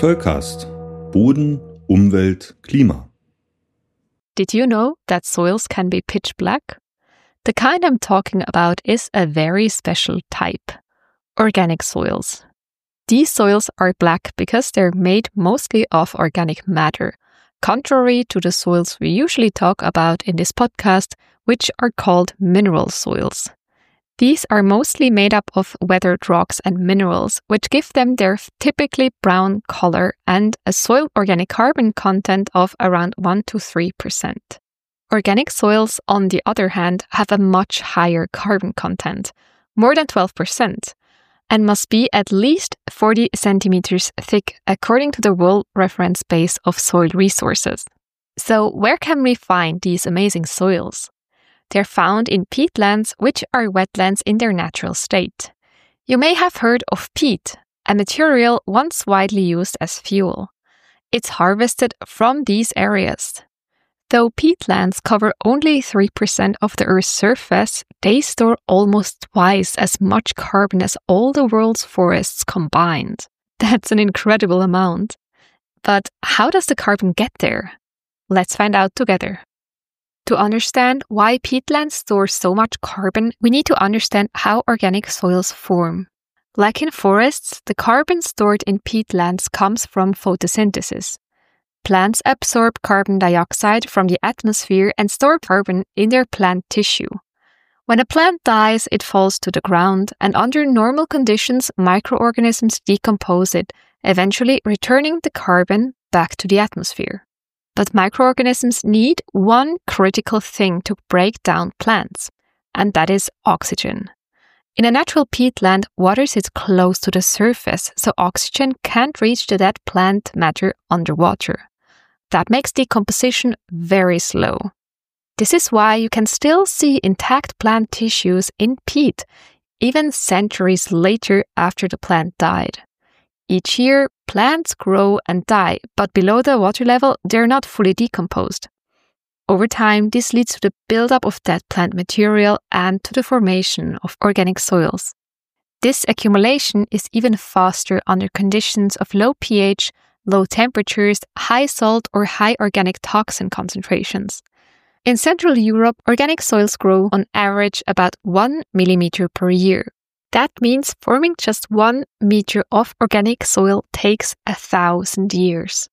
Zollcast. Boden, Umwelt, Klima. Did you know that soils can be pitch black? The kind I'm talking about is a very special type, organic soils. These soils are black because they're made mostly of organic matter, contrary to the soils we usually talk about in this podcast, which are called mineral soils. These are mostly made up of weathered rocks and minerals, which give them their typically brown color and a soil organic carbon content of around 1 to 3%. Organic soils, on the other hand, have a much higher carbon content, more than 12%, and must be at least 40 centimeters thick according to the World Reference Base of Soil Resources. So where can we find these amazing soils? They're found in peatlands, which are wetlands in their natural state. You may have heard of peat, a material once widely used as fuel. It's harvested from these areas. Though peatlands cover only 3% of the Earth's surface, they store almost twice as much carbon as all the world's forests combined. That's an incredible amount. But how does the carbon get there? Let's find out together. To understand why peatlands store so much carbon, we need to understand how organic soils form. Like in forests, the carbon stored in peatlands comes from photosynthesis. Plants absorb carbon dioxide from the atmosphere and store carbon in their plant tissue. When a plant dies, it falls to the ground, and under normal conditions, microorganisms decompose it, eventually returning the carbon back to the atmosphere. But microorganisms need one critical thing to break down plants, and that is oxygen. In a natural peatland, water sits close to the surface, so oxygen can't reach the dead plant matter underwater. That makes decomposition very slow. This is why you can still see intact plant tissues in peat, even centuries later after the plant died. Each year, plants grow and die, but below the water level, they're not fully decomposed. Over time, this leads to the buildup of dead plant material and to the formation of organic soils. This accumulation is even faster under conditions of low pH, low temperatures, high salt or high organic toxin concentrations. In Central Europe, organic soils grow on average about 1 millimeter per year. That means forming just 1 meter of organic soil takes 1,000 years.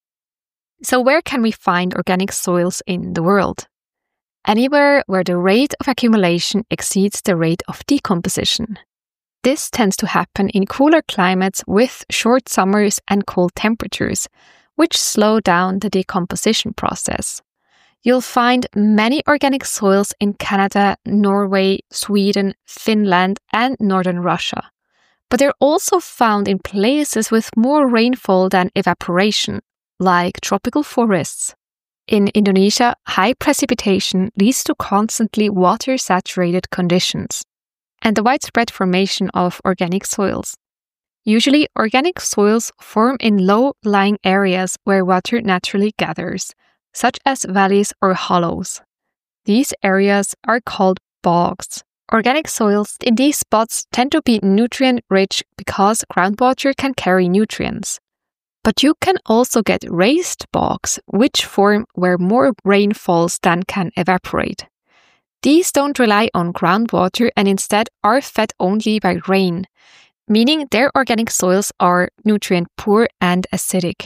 So where can we find organic soils in the world? Anywhere where the rate of accumulation exceeds the rate of decomposition. This tends to happen in cooler climates with short summers and cold temperatures, which slow down the decomposition process. You'll find many organic soils in Canada, Norway, Sweden, Finland, and northern Russia. But they're also found in places with more rainfall than evaporation, like tropical forests. In Indonesia, high precipitation leads to constantly water-saturated conditions and the widespread formation of organic soils. Usually, organic soils form in low-lying areas where water naturally gathers, such as valleys or hollows. These areas are called bogs. Organic soils in these spots tend to be nutrient-rich because groundwater can carry nutrients. But you can also get raised bogs, which form where more rain falls than can evaporate. These don't rely on groundwater and instead are fed only by rain, meaning their organic soils are nutrient-poor and acidic.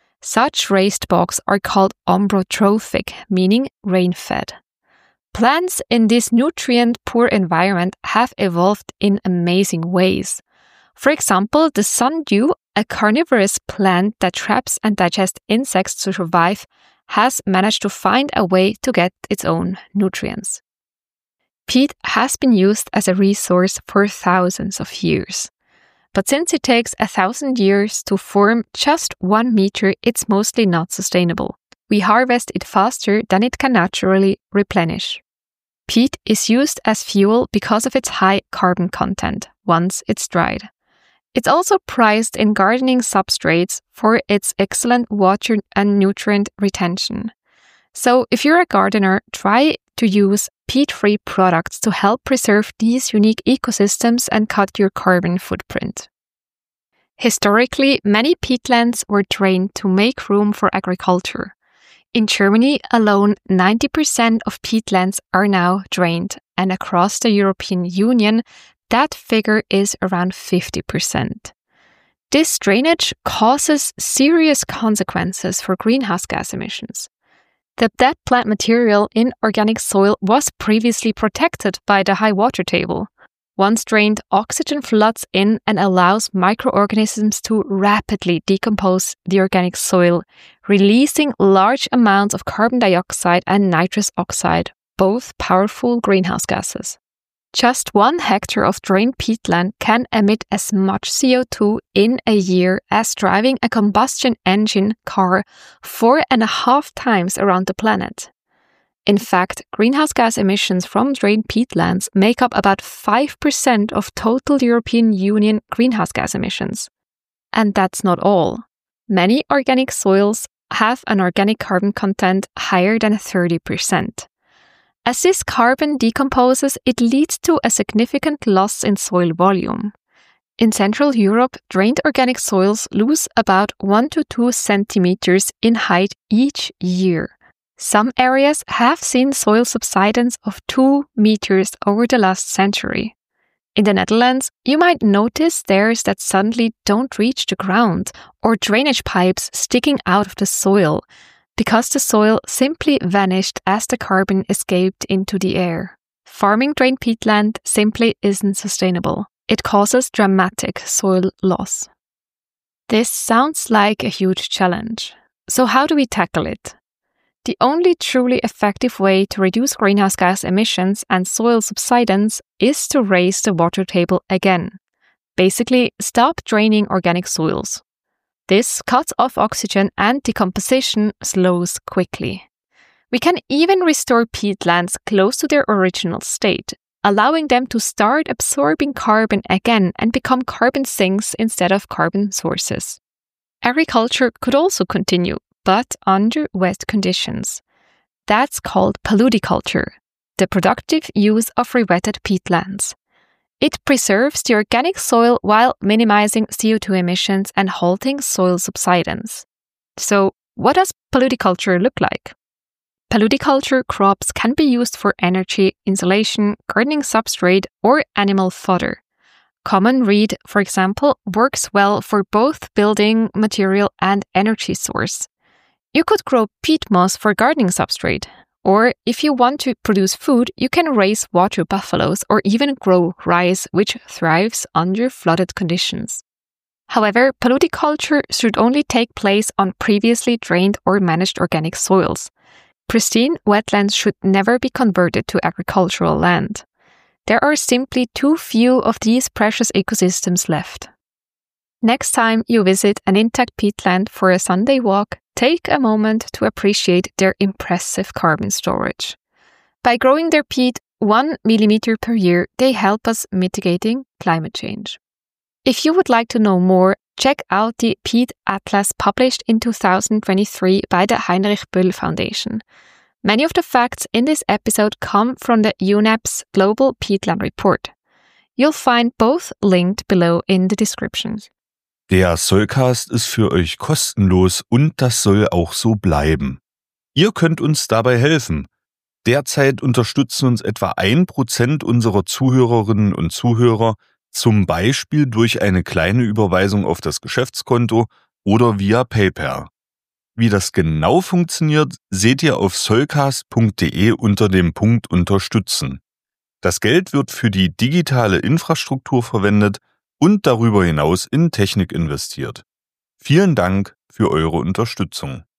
Such raised bogs are called ombrotrophic, meaning rain-fed. Plants in this nutrient-poor environment have evolved in amazing ways. For example, the sundew, a carnivorous plant that traps and digests insects to survive, has managed to find a way to get its own nutrients. Peat has been used as a resource for thousands of years. But since it takes 1,000 years to form just 1 meter, it's mostly not sustainable. We harvest it faster than it can naturally replenish. Peat is used as fuel because of its high carbon content once it's dried. It's also prized in gardening substrates for its excellent water and nutrient retention. So if you're a gardener, try to use peat-free products to help preserve these unique ecosystems and cut your carbon footprint. Historically, many peatlands were drained to make room for agriculture. In Germany alone, 90% of peatlands are now drained, and across the European Union, that figure is around 50%. This drainage causes serious consequences for greenhouse gas emissions. The dead plant material in organic soil was previously protected by the high water table. Once drained, oxygen floods in and allows microorganisms to rapidly decompose the organic soil, releasing large amounts of carbon dioxide and nitrous oxide, both powerful greenhouse gases. Just 1 hectare of drained peatland can emit as much CO2 in a year as driving a combustion engine car 4.5 times around the planet. In fact, greenhouse gas emissions from drained peatlands make up about 5% of total European Union greenhouse gas emissions. And that's not all. Many organic soils have an organic carbon content higher than 30%. As this carbon decomposes, it leads to a significant loss in soil volume. In Central Europe, drained organic soils lose about 1 to 2 centimeters in height each year. Some areas have seen soil subsidence of 2 meters over the last century. In the Netherlands, you might notice stairs that suddenly don't reach the ground or drainage pipes sticking out of the soil, because the soil simply vanished as the carbon escaped into the air. Farming drained peatland simply isn't sustainable. It causes dramatic soil loss. This sounds like a huge challenge. So how do we tackle it? The only truly effective way to reduce greenhouse gas emissions and soil subsidence is to raise the water table again. Basically, stop draining organic soils. This cuts off oxygen and decomposition slows quickly. We can even restore peatlands close to their original state, allowing them to start absorbing carbon again and become carbon sinks instead of carbon sources. Agriculture could also continue, but under wet conditions. That's called paludiculture, the productive use of rewetted peatlands. It preserves the organic soil while minimizing CO2 emissions and halting soil subsidence. So, what does paludiculture look like? Paludiculture crops can be used for energy, insulation, gardening substrate, or animal fodder. Common reed, for example, works well for both building material and energy source. You could grow peat moss for gardening substrate, or if you want to produce food, you can raise water buffaloes or even grow rice, which thrives under flooded conditions. However, paludiculture should only take place on previously drained or managed organic soils. Pristine wetlands should never be converted to agricultural land. There are simply too few of these precious ecosystems left. Next time you visit an intact peatland for a Sunday walk, take a moment to appreciate their impressive carbon storage. By growing their peat 1 millimeter per year, they help us mitigating climate change. If you would like to know more, check out the Peat Atlas published in 2023 by the Heinrich Böll Foundation. Many of the facts in this episode come from the UNEP's Global Peatland Report. You'll find both linked below in the description. Der Soilcast ist für euch kostenlos und das soll auch so bleiben. Ihr könnt uns dabei helfen. Derzeit unterstützen uns etwa 1% unserer Zuhörerinnen und Zuhörer, zum Beispiel durch eine kleine Überweisung auf das Geschäftskonto oder via PayPal. Wie das genau funktioniert, seht ihr auf soilcast.de unter dem Punkt Unterstützen. Das Geld wird für die digitale Infrastruktur verwendet und darüber hinaus in Technik investiert. Vielen Dank für eure Unterstützung.